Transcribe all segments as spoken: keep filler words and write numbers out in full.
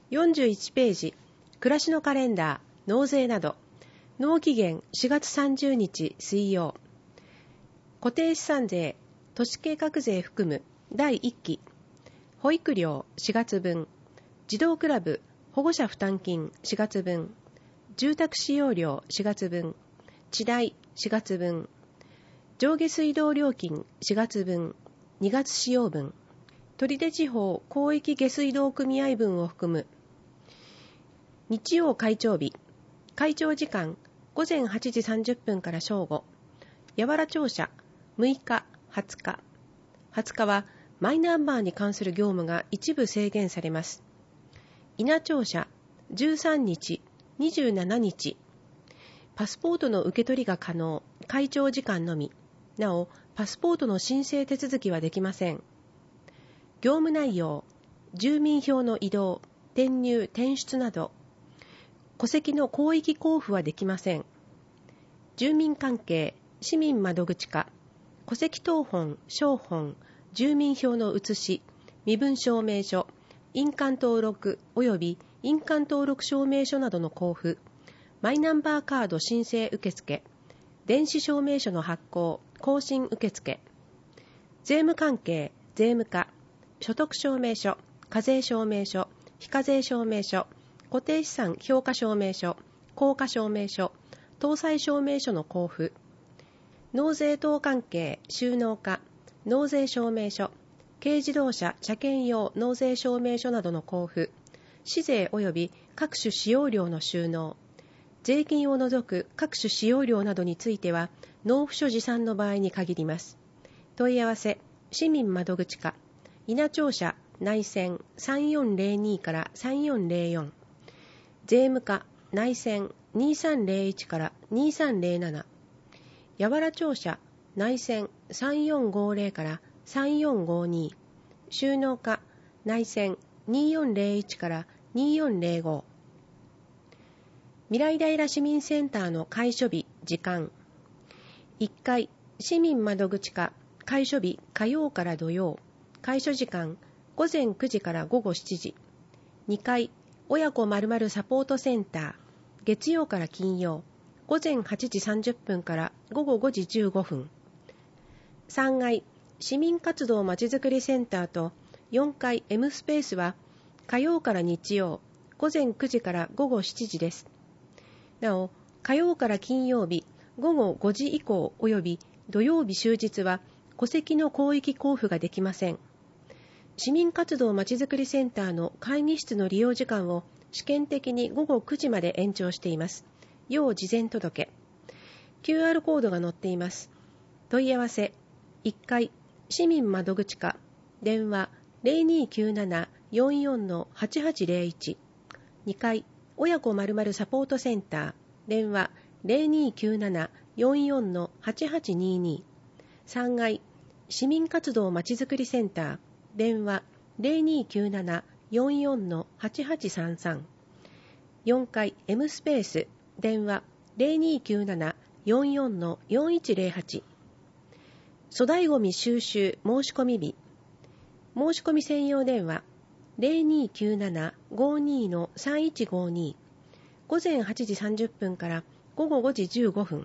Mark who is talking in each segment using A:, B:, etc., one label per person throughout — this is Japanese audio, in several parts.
A: よんじゅういちページ、暮らしのカレンダー、納税など、納期限しがつさんじゅうにち水曜、固定資産税、都市計画税含むだいいっき、保育料しがつぶん、児童クラブ保護者負担金しがつぶん、住宅使用料しがつぶん、地代しがつぶん、上下水道料金しがつぶん、にがつ使用分、取手地方広域下水道組合分を含む。日曜会長日、会長時間ごぜんはちじさんじゅっぷんから正午、八原庁舎むいか、はつか。はつかはマイナンバーに関する業務が一部制限されます。伊那庁舎じゅうさんにち、にじゅうしちにち。パスポートの受け取りが可能、会長時間のみ。なお、パスポートの申請手続きはできません。業務内容、住民票の移動、転入・転出など、戸籍の広域交付はできません。住民関係、市民窓口課、戸籍謄本、照本、住民票の写し、身分証明書、印鑑登録及び印鑑登録証明書などの交付、マイナンバーカード申請受付、電子証明書の発行、更新受付、税務関係、税務課、所得証明書、課税証明書、非課税証明書、固定資産評価証明書、効果証明書、搭載証明書の交付、納税等関係、収納課、納税証明書、軽自動車車検用納税証明書などの交付、市税及び各種使用料の収納、税金を除く各種使用料などについては、納付書持参の場合に限ります。問い合わせ、市民窓口課、伊那庁舎内線さんよんぜろにからさんよんぜろよん、税務課内線にさんぜろいちからにさんぜろなな、八原庁舎内線さんよんごぜろからさんよんごに、収納課内線によんぜろいちからによんぜろご。未来平市民センターの開所日、時間。いっかい、市民窓口課、開所日、火曜から土曜。開所時間、ごぜんくじからごごしちじ。にかい、親子〇〇サポートセンター、月曜から金曜。ごぜんはちじさんじゅっぷんからごごごじじゅうごふん。さんがい、市民活動まちづくりセンターとよんかい M スペースは火曜から日曜、ごぜんくじからごごしちじです。なお、火曜から金曜日、ごごごじ以降及び土曜日終日は戸籍の広域交付ができません。市民活動まちづくりセンターの会議室の利用時間を試験的にごごくじまで延長しています。要事前届。キューアール コードが載っています。問い合わせ、いっかい、市民窓口課、電話 ゼロにきゅうなな よんよん はちはちゼロいち、にかい、親子〇〇サポートセンター、電話 ゼロにきゅうなな よんよん はちはちにに、さんがい、市民活動まちづくりセンター、電話 ゼロにきゅうなな よんよん はちはちさんさん、よんかい M スペース、電話 ゼロにきゅうなな よんよん よんいちゼロはち、粗大ごみ収集申し込み日、申し込み専用電話ゼロにきゅうなな ごに さんいちごに、ごぜんはちじさんじゅっぷんからごごごじじゅうごふん。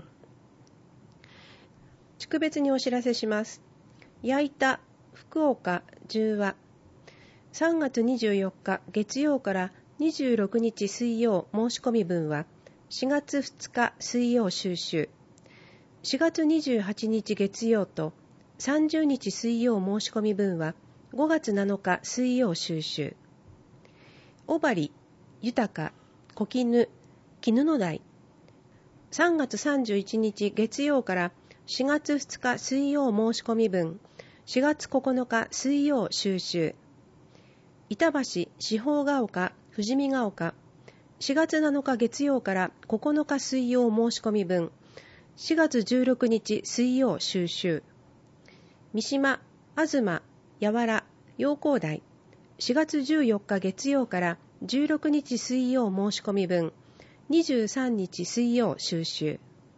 A: 地区別にお知らせします。矢板、福岡、十和。さんがつにじゅうよっか月曜からにじゅうろくにち水曜申し込み分はしがつふつか水曜収集。しがつにじゅうはちにち月曜とさんじゅうにち水曜申し込み分はごがつなのか水曜収集。小針、豊、小絹、絹の台。さんがつさんじゅういちにち月曜からしがつふつか水曜申し込み分、しがつここのか水曜収集。板橋、四方が丘、富士見が丘。しがつなのか月曜からここのか水曜申し込み分、しがつじゅうろくにち水曜収集。三島、東、八原、陽光台。しがつじゅうよっか月曜からじゅうろくにち水曜申し込み分、にじゅうさんにち水曜収集。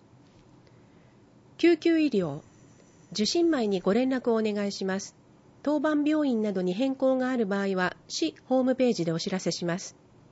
A: 救急医療。受診前にご連絡をお願いします。当番病院などに変更がある場合は市ホームページでお知らせします。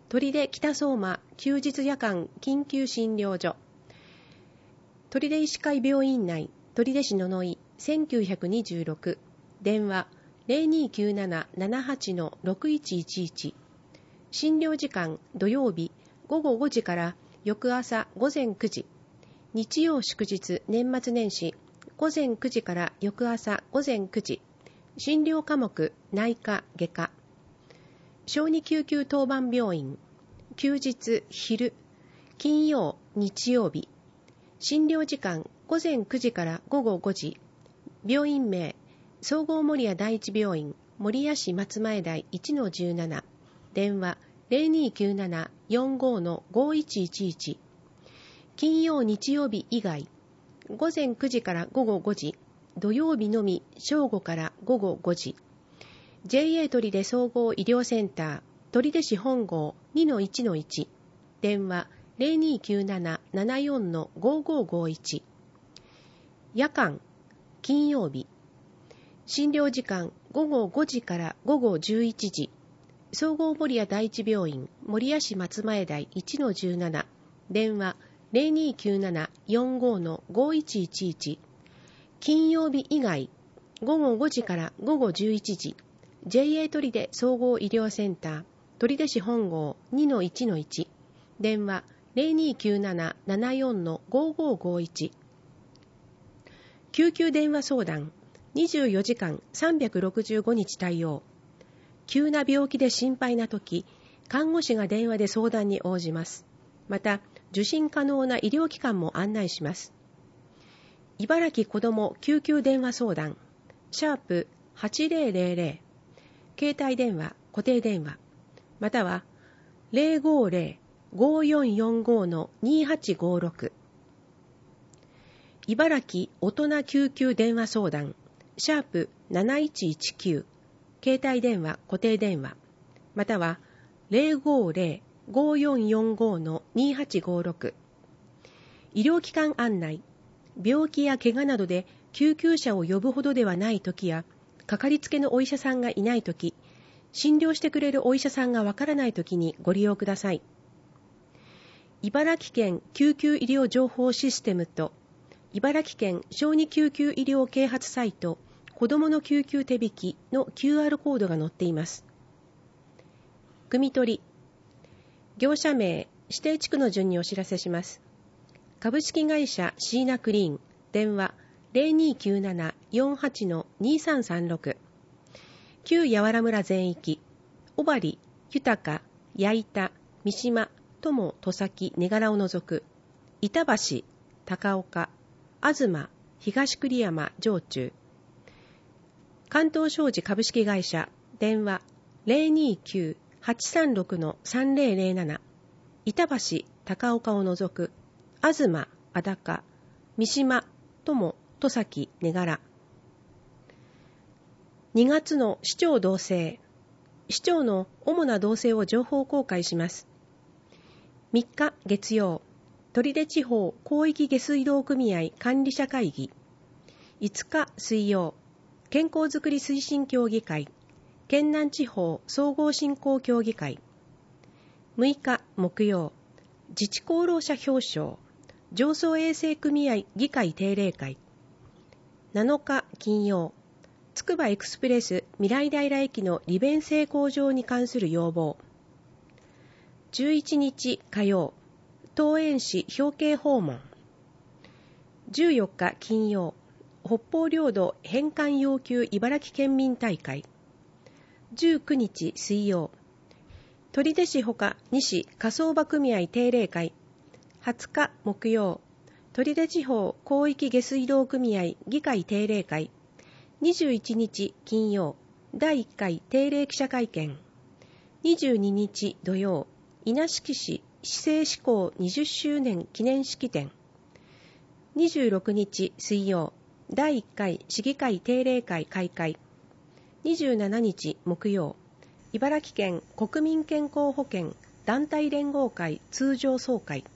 A: 取手北相馬休日夜間緊急診療所、取手医師会病院内取手市野々井せんきゅうひゃくにじゅうろく、電話 ゼロにーきゅうなな ななはち ろくいちいちいち、診療時間土曜日ごごごじから翌朝午前くじ、日曜祝日年末年始午前くじから翌朝午前くじ、診療科目内科外科、小児救急当番病院、休日昼、金曜日曜日、診療時間午前くじから午後ごじ、病院名総合守谷第一病院守谷市松前台 いちのじゅうなな、電話 ゼロにーきゅうなな よんごのごいちいちいち、金曜日曜日以外午前くじから午後ごじ、土曜日のみ正午から午後ごじ、 ジェイエー 取手総合医療センター取手市本郷 にのいちのいち、電話 ゼロにーきゅうなな ななよんのごごごいち、夜間金曜日、診療時間午後ごじから午後じゅういちじ、総合守谷第一病院守谷市松前台 いちのじゅうなな、電話 ゼロにーきゅうなな よんごのごいちいちいち、金曜日以外午後ごじから午後じゅういちじ、 ジェイエー 取手総合医療センター取手市本郷 にのいちのいち、電話 ゼロにーきゅうなな ななよんのごごごいち、救急電話相談にじゅうよじかんさんびゃくろくじゅうごにち対応。急な病気で心配なとき、看護師が電話で相談に応じます。また、受診可能な医療機関も案内します。茨城子ども救急電話相談、シャープはちぜろぜろぜろ、携帯電話、固定電話、または ゼロごゼロ ごよんよんごのにはちごろく、茨城大人救急電話相談、シャープなないちいちきゅう、携帯電話、固定電話、または ゼロごゼロ ごよんよんごのにはちごろく、医療機関案内、病気や怪我などで救急車を呼ぶほどではないときや、かかりつけのお医者さんがいないとき、診療してくれるお医者さんがわからないときにご利用ください。茨城県救急医療情報システムと茨城県小児救急医療啓発サイト子どもの救急手引きの キューアール コードが載っています。汲み取り、業者名、指定地区の順にお知らせします。株式会社シーナクリーン、電話 ゼロにーきゅうなな よんはちのにさんさんろく、旧八原村全域、小針、豊、矢板、三島、友、戸崎、根柄を除く、板橋、高岡、東、東栗山、上中、関東商事株式会社、電話 ゼロにーきゅう はちさんろくのさんぜろぜろなな、板橋、高岡を除く、東、安高、三島、友、戸崎、根柄。にがつの市長動静。市長の主な動静を情報公開します。みっか月曜、取手地方広域下水道組合管理者会議。いつか水曜、健康づくり推進協議会、県南地方総合振興協議会。むいか木曜、自治功労者表彰、上層衛生組合議会定例会。なのか金曜、つくばエクスプレス未来平駅の利便性向上に関する要望。じゅういちにち火曜、東園市表敬訪問。じゅうよっか金曜、北方領土返還要求茨城県民大会。じゅうくにち水曜、取手市ほか西火葬場組合定例会。はつか木曜、取手地方広域下水道組合議会定例会。にじゅういちにち金曜、だいいっかい定例記者会見。にじゅうににち土曜、稲敷市市政施行にじゅっしゅうねん記念式典。にじゅうろくにち水曜、だいいっかい市議会定例会開会。にじゅうしちにち木曜、茨城県国民健康保険団体連合会通常総会。